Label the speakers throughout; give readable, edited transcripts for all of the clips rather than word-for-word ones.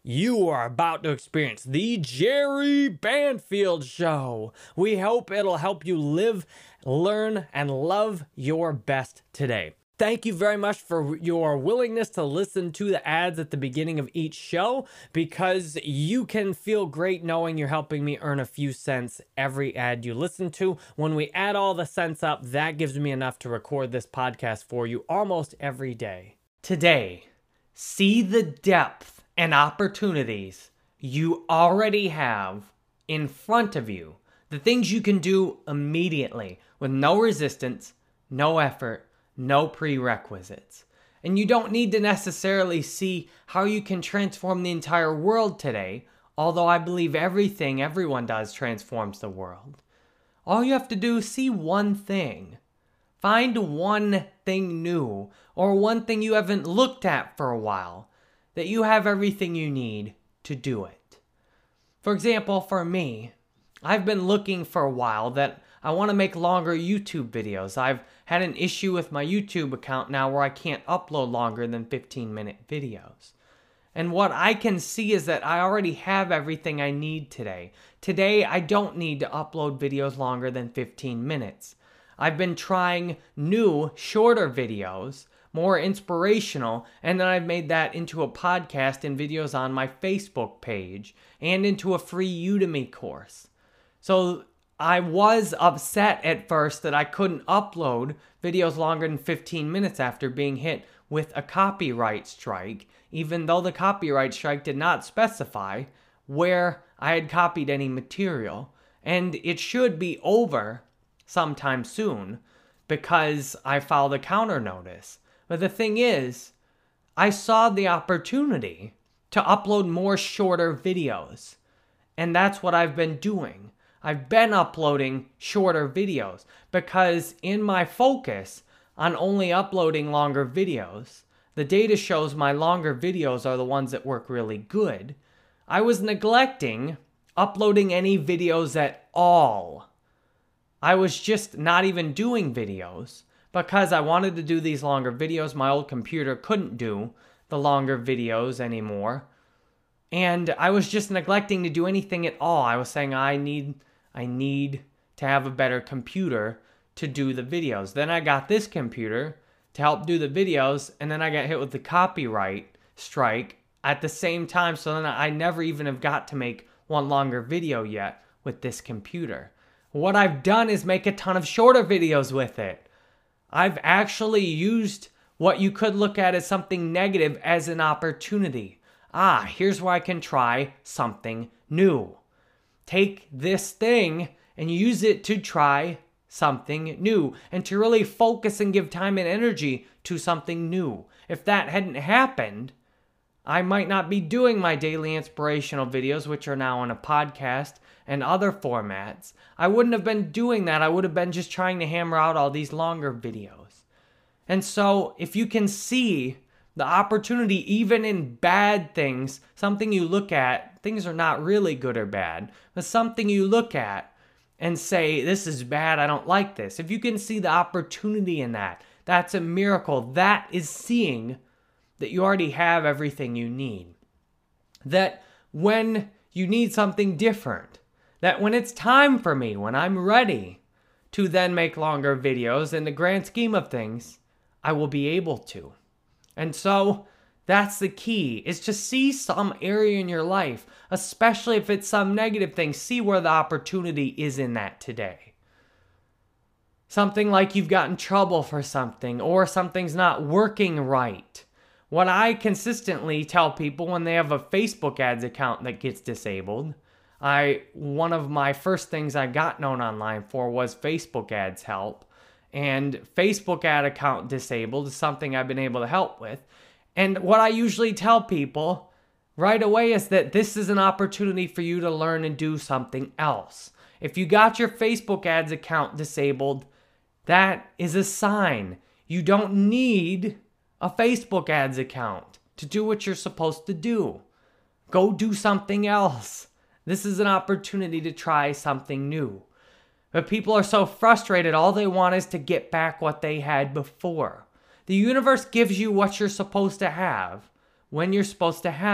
Speaker 1: You are about to experience the Jerry Banfield Show. We hope it'll help you live, learn, and love your best today. Thank you very much for your willingness to listen to the ads at the beginning of each show, because you can feel great knowing you're helping me earn a few cents every ad you listen to. When we add all the cents up, that gives me enough to record this podcast for you almost every day. Today, see the depth and opportunities you already have in front of you. The things you can do immediately with no resistance, no effort, no prerequisites. And you don't need to necessarily see how you can transform the entire world today, although I believe everything everyone does transforms the world. All you have to do is see one thing. Find one thing new, or one thing you haven't looked at for a while, that you have everything you need to do it. For example, for me, I've been looking for a while that I want to make longer YouTube videos. I've had an issue with my YouTube account now where I can't upload longer than 15-minute videos. And what I can see is that I already have everything I need today. Today, I don't need to upload videos longer than 15 minutes. I've been trying new, shorter videos, more inspirational, and then I've made that into a podcast and videos on my Facebook page and into a free Udemy course. So I was upset at first that I couldn't upload videos longer than 15 minutes after being hit with a copyright strike, even though the copyright strike did not specify where I had copied any material. And it should be over sometime soon because I filed a counter notice. But the thing is, I saw the opportunity to upload more shorter videos. And that's what I've been doing. I've been uploading shorter videos because in my focus on only uploading longer videos, the data shows my longer videos are the ones that work really good. I was neglecting uploading any videos at all. I was just not even doing videos because I wanted to do these longer videos. My old computer couldn't do the longer videos anymore. And I was just neglecting to do anything at all. I was saying I need to have a better computer to do the videos. Then I got this computer to help do the videos, and then I got hit with the copyright strike at the same time, so then I never even have got to make one longer video yet with this computer. What I've done is make a ton of shorter videos with it. I've actually used what you could look at as something negative as an opportunity. Here's where I can try something new. Take this thing and use it to try something new and to really focus and give time and energy to something new. If that hadn't happened, I might not be doing my daily inspirational videos, which are now on a podcast and other formats. I wouldn't have been doing that. I would have been just trying to hammer out all these longer videos. And so if you can see the opportunity even in bad things, something you look at, things are not really good or bad, but something you look at and say, this is bad, I don't like this. If you can see the opportunity in that, that's a miracle. That is seeing that you already have everything you need. That when you need something different, that when it's time for me, when I'm ready to then make longer videos, in the grand scheme of things, I will be able to. And so that's the key, is to see some area in your life, especially if it's some negative thing, see where the opportunity is in that today. Something like you've gotten in trouble for something, or something's not working right. What I consistently tell people when they have a Facebook ads account that gets disabled, one of my first things I got known online for was Facebook ads help. And Facebook ad account disabled is something I've been able to help with. And what I usually tell people right away is that this is an opportunity for you to learn and do something else. If you got your Facebook ads account disabled, that is a sign. You don't need a Facebook ads account to do what you're supposed to do. Go do something else. This is an opportunity to try something new. But people are so frustrated, all they want is to get back what they had before. The universe gives you what you're supposed to have when you're supposed to have it.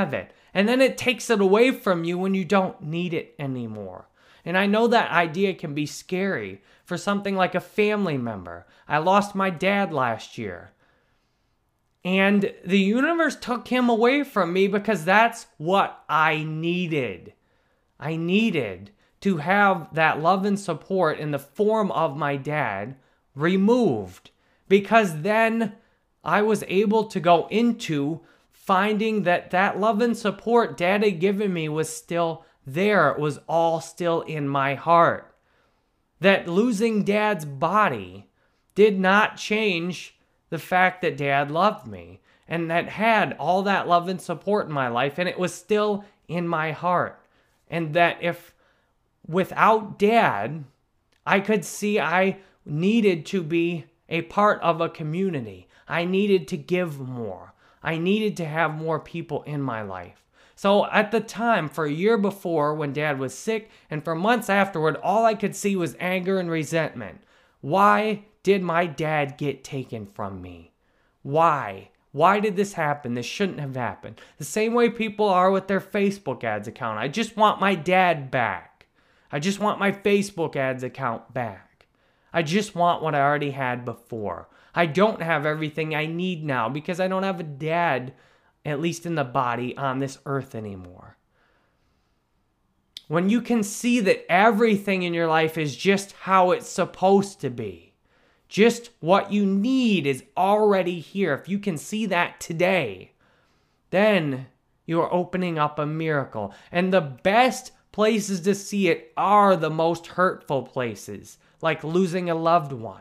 Speaker 1: And then it takes it away from you when you don't need it anymore. And I know that idea can be scary for something like a family member. I lost my dad last year. And the universe took him away from me because that's what I needed. I needed to have that love and support in the form of my dad removed, because then I was able to go into finding that that love and support dad had given me was still there. It was all still in my heart. That losing dad's body did not change the fact that dad loved me and that had all that love and support in my life, and it was still in my heart. And that if without dad, I could see I needed to be a part of a community. I needed to give more. I needed to have more people in my life. So at the time, for a year before when dad was sick and for months afterward, all I could see was anger and resentment. Why did my dad get taken from me? Why? Why did this happen? This shouldn't have happened. The same way people are with their Facebook ads account. I just want my dad back. I just want my Facebook ads account back. I just want what I already had before. I don't have everything I need now because I don't have a dad, at least in the body, on this earth anymore. When you can see that everything in your life is just how it's supposed to be, just what you need is already here. If you can see that today, then you are opening up a miracle. And the best places to see it are the most hurtful places, like losing a loved one.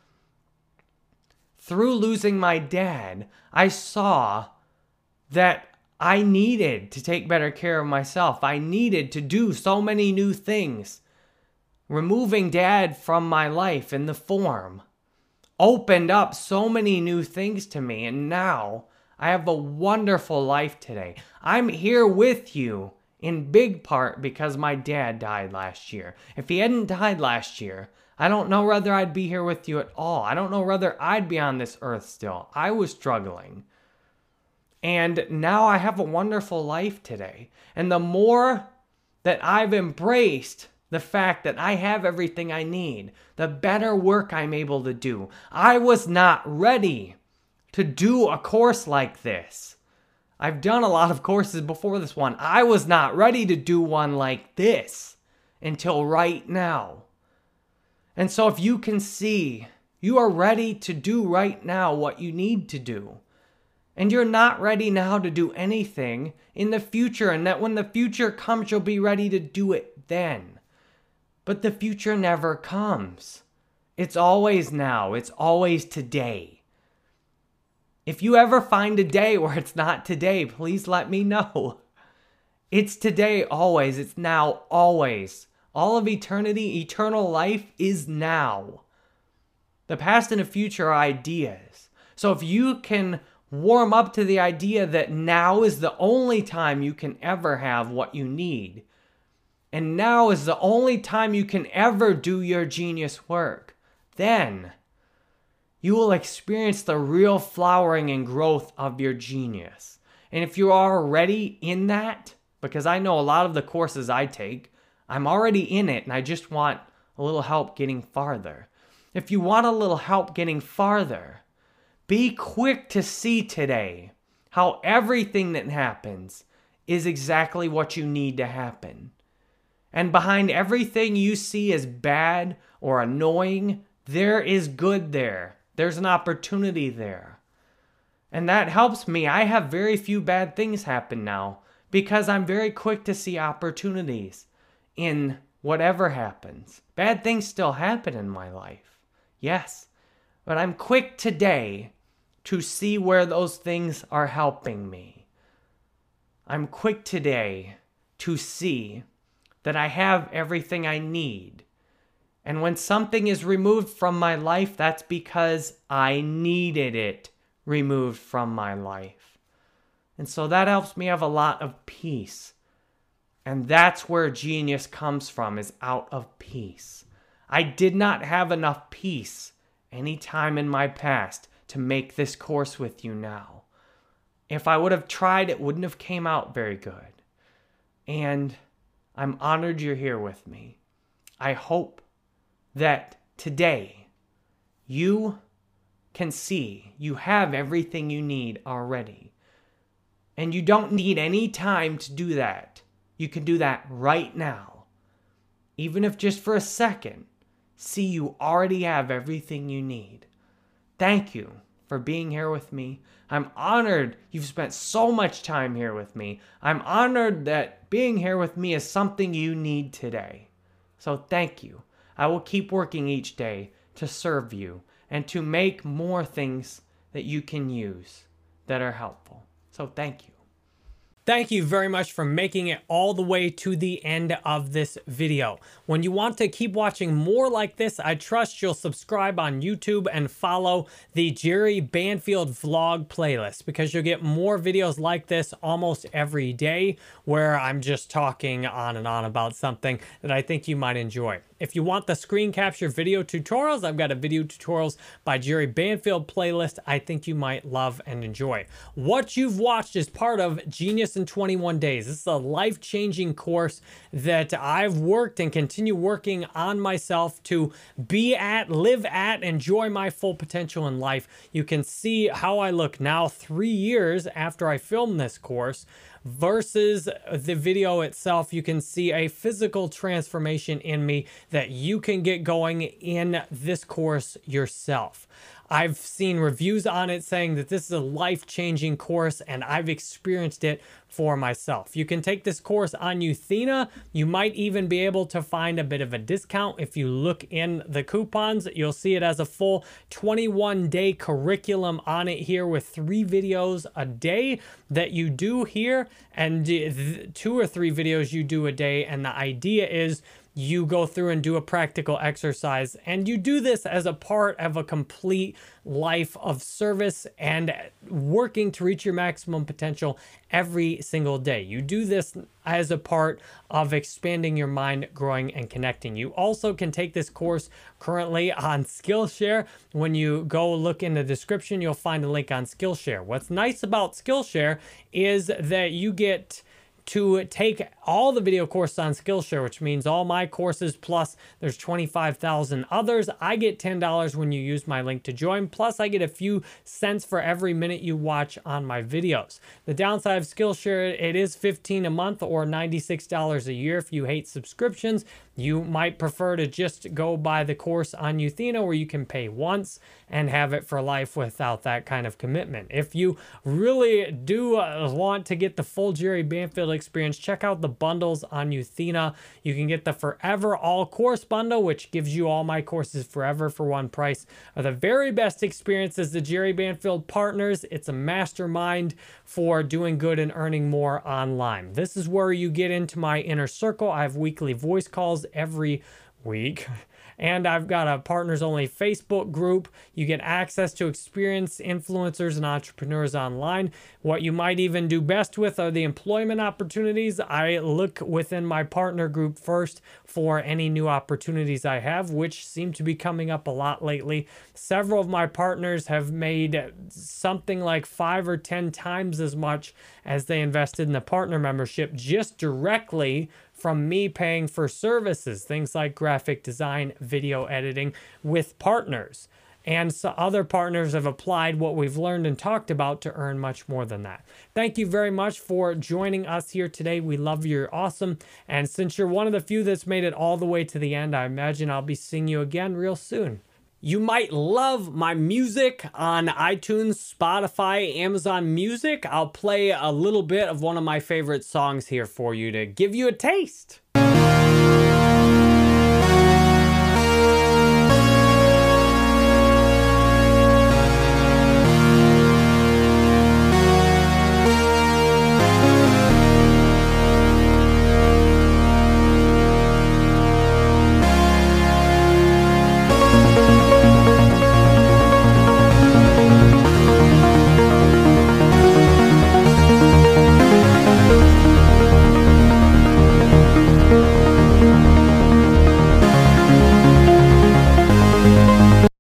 Speaker 1: Through losing my dad, I saw that I needed to take better care of myself. I needed to do so many new things. Removing dad from my life in the form opened up so many new things to me, and now I have a wonderful life today. I'm here with you in big part because my dad died last year. If he hadn't died last year, I don't know whether I'd be here with you at all. I don't know whether I'd be on this earth still. I was struggling. And now I have a wonderful life today. And the more that I've embraced the fact that I have everything I need, the better work I'm able to do. I was not ready to do a course like this. I've done a lot of courses before this one. I was not ready to do one like this until right now. And so if you can see, you are ready to do right now what you need to do. And you're not ready now to do anything in the future, and that when the future comes, you'll be ready to do it then. But the future never comes. It's always now. It's always today. If you ever find a day where it's not today, please let me know. It's today always. It's now always. All of eternity, eternal life is now. The past and the future are ideas. So if you can warm up to the idea that now is the only time you can ever have what you need, and now is the only time you can ever do your genius work, then you will experience the real flowering and growth of your genius. And if you are already in that, because I know a lot of the courses I take, I'm already in it and I just want a little help getting farther. If you want a little help getting farther, be quick to see today how everything that happens is exactly what you need to happen. And behind everything you see as bad or annoying, there is good there. There's an opportunity there. And that helps me. I have very few bad things happen now because I'm very quick to see opportunities in whatever happens. Bad things still happen in my life. Yes. But I'm quick today to see where those things are helping me. I'm quick today to see that I have everything I need. And when something is removed from my life, that's because I needed it removed from my life. And so that helps me have a lot of peace. And that's where genius comes from, is out of peace. I did not have enough peace any time in my past to make this course with you now. If I would have tried, it wouldn't have came out very good. And I'm honored you're here with me. I hope that today you can see you have everything you need already. And you don't need any time to do that. You can do that right now. Even if just for a second, see you already have everything you need. Thank you for being here with me. I'm honored you've spent so much time here with me. I'm honored that being here with me is something you need today. So thank you. I will keep working each day to serve you and to make more things that you can use that are helpful. So thank you. Thank you very much for making it all the way to the end of this video. When you want to keep watching more like this, I trust you'll subscribe on YouTube and follow the Jerry Banfield vlog playlist, because you'll get more videos like this almost every day where I'm just talking on and on about something that I think you might enjoy. If you want the screen capture video tutorials, I've got a video tutorials by Jerry Banfield playlist I think you might love and enjoy. What you've watched is part of Genius in 21 Days. This is a life-changing course that I've worked and continue working on myself to be at, live at, enjoy my full potential in life. You can see how I look now 3 years after I filmed this course versus the video itself. You can see a physical transformation in me that you can get going in this course yourself. I've seen reviews on it saying that this is a life-changing course, and I've experienced it for myself. You can take this course on Euthena. You might even be able to find a bit of a discount. If you look in the coupons, you'll see it as a full 21-day curriculum on it here with 3 videos a day that you do here, and 2 or 3 videos you do a day. And the idea is you go through and do a practical exercise, and you do this as a part of a complete life of service and working to reach your maximum potential every single day. You do this as a part of expanding your mind, growing, and connecting. You also can take this course currently on Skillshare. When you go look in the description, you'll find a link on Skillshare. What's nice about Skillshare is that you get to take all the video courses on Skillshare, which means all my courses, plus there's 25,000 others. I get $10 when you use my link to join, plus I get a few cents for every minute you watch on my videos. The downside of Skillshare, it is $15 a month or $96 a year if you hate subscriptions. You might prefer to just go buy the course on Euthena, where you can pay once and have it for life without that kind of commitment. If you really do want to get the full Jerry Banfield experience, check out the bundles on Euthena. You can get the Forever All Course bundle, which gives you all my courses forever for one price. The very best experience is the Jerry Banfield Partners. It's a mastermind for doing good and earning more online. This is where you get into my inner circle. I have weekly voice calls every week. And I've got a partners only Facebook group. You get access to experienced influencers and entrepreneurs online. What you might even do best with are the employment opportunities. I look within my partner group first for any new opportunities I have, which seem to be coming up a lot lately. Several of my partners have made something like 5 or 10 times as much as they invested in the partner membership just directly from me paying for services, things like graphic design, video editing with partners. And so other partners have applied what we've learned and talked about to earn much more than that. Thank you very much for joining us here today. We love you. You're awesome. And since you're one of the few that's made it all the way to the end, I imagine I'll be seeing you again real soon. You might love my music on iTunes, Spotify, Amazon Music. I'll play a little bit of one of my favorite songs here for you to give you a taste.